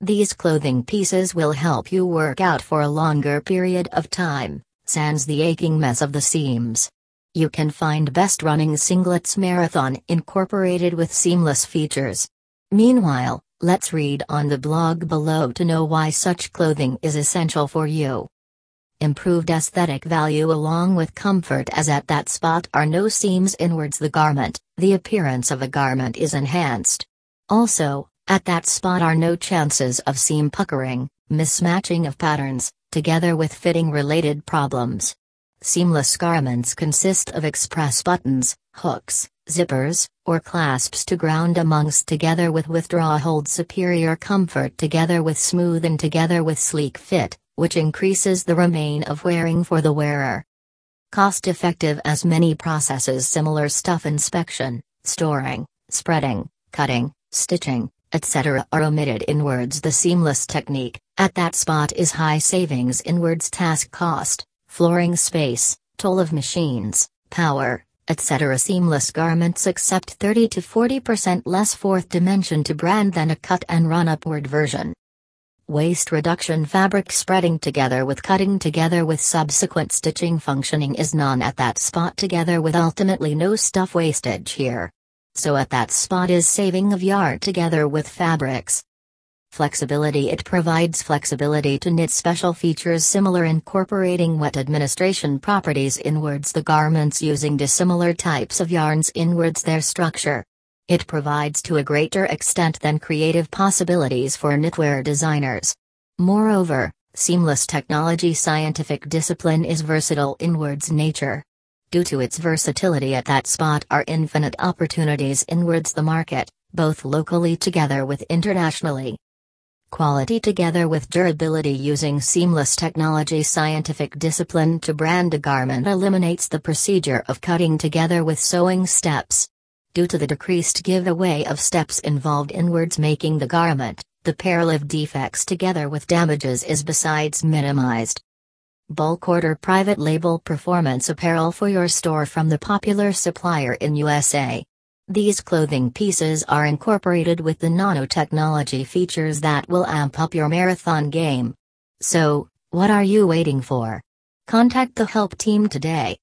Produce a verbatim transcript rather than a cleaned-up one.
These clothing pieces will help you work out for a longer period of time, sans the aching mess of the seams. You can find Best Running Singlets Marathon incorporated with seamless features. Meanwhile, let's read on the blog below to know why such clothing is essential for you. Improved aesthetic value along with comfort, as at that spot are no seams inwards the garment, the appearance of a garment is enhanced. Also, at that spot are no chances of seam puckering, mismatching of patterns, together with fitting related problems. Seamless garments consist of express buttons, hooks, zippers, or clasps to ground amongst, together with withdraw hold superior comfort, together with smooth and together with sleek fit, which increases the remain of wearing for the wearer. Cost effective, as many processes similar stuff inspection, storing, spreading, cutting, stitching, et cetera are omitted inwards. The seamless technique, at that spot, is high savings inwards task cost, flooring space, toll of machines, power, et cetera. Seamless garments accept thirty to forty percent less fourth dimension to brand than a cut and run upward version. Waste reduction, fabric spreading together with cutting together with subsequent stitching functioning is none at that spot, together with ultimately no stuff wastage here. So at that spot is saving of yard together with fabrics. Flexibility, it provides flexibility to knit special features similar, incorporating wet administration properties inwards the garments using dissimilar types of yarns inwards their structure. It provides to a greater extent than creative possibilities for knitwear designers. Moreover, seamless technology scientific discipline is versatile inwards nature. Due to its versatility, at that spot are infinite opportunities inwards the market, both locally together with internationally. Quality together with durability, using seamless technology scientific discipline to brand a garment eliminates the procedure of cutting together with sewing steps. Due to the decreased giveaway of steps involved inwards making the garment, the peril of defects together with damages is besides minimized. Bulk order private label performance apparel for your store from the popular supplier in U S A. These clothing pieces are incorporated with the nanotechnology features that will amp up your marathon game. So, what are you waiting for? Contact the help team today.